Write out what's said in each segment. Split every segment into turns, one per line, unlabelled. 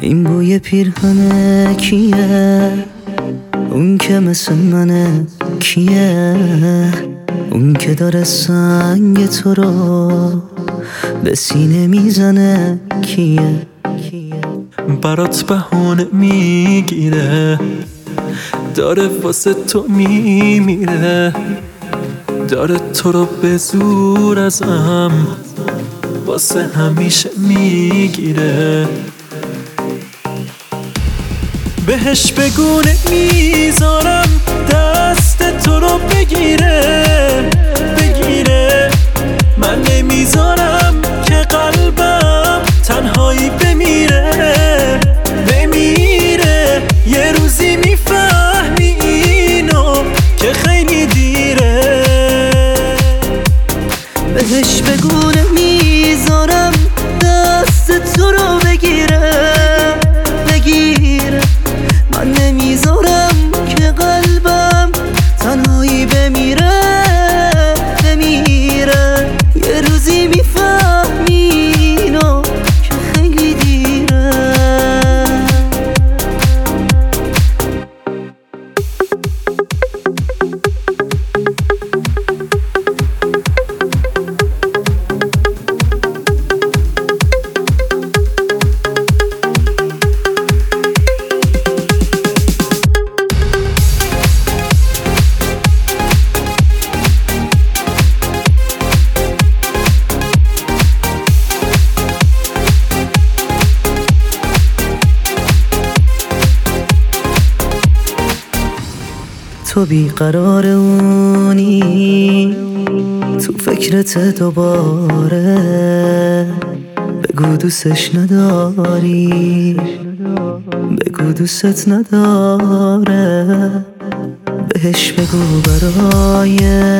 این بوی پیرهنه کیه؟ اون که مثل منه کیه؟ اون که داره سنگ تو رو به سینه میزنه کیه؟
برات بهونه میگیره، داره واسه تو میمیره، داره تو رو به زور ازم واسه همیشه میگیره. بهش بگونه میذارم دست تو رو بگیره بگیره، من نمیذارم که قلبم تنهایی بمیره بمیره. یه روزی میفهمی اینو که خیلی دیره.
بهش بگونه میذارم دست تو رو بگیره بگیره، من نمیذارم که قلبم تنهایی بمیره بمیره. یه روزی میفهمی اینو که خیلی دیره. تو بیقرار اونی تو فکرت دوباره، بگو دوستش نداری بگو دوست نداره. بهش بگو برای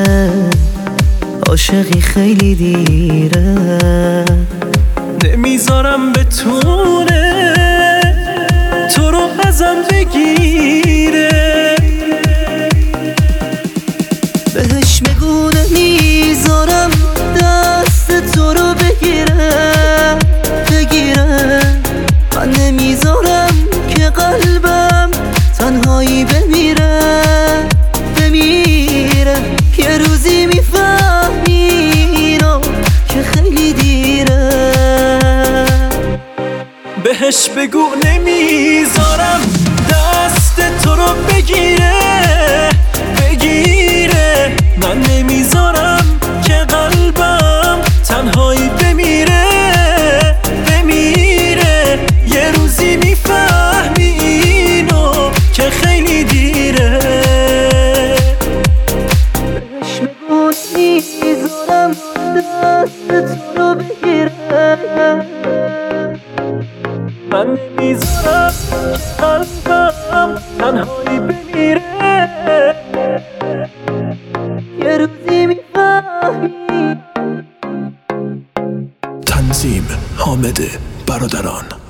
عاشقی خیلی دیره.
نمیذارم بتونه تو رو ازم بگیره.
بهش بگو نمیذارم دست تو رو بگیره بگیره، من نمیذارم که قلبم تنهایی بمیره بمیره. یه روزی میفهمی اینو که خیلی دیره.
بهش بگو نمیذارم دست تو رو بگیره بگیره، من نمیذارم که قلبم تنهایی بمیره بمیره. یه روزی میفهمی اینو که خیلی دیره.
بهش بگو نمیذارم دست تو رو بگیره،
من نمیذارم که قلبم تنهایی بمیره.
یه روزی میفهمی.
تنظیم حامد برادران.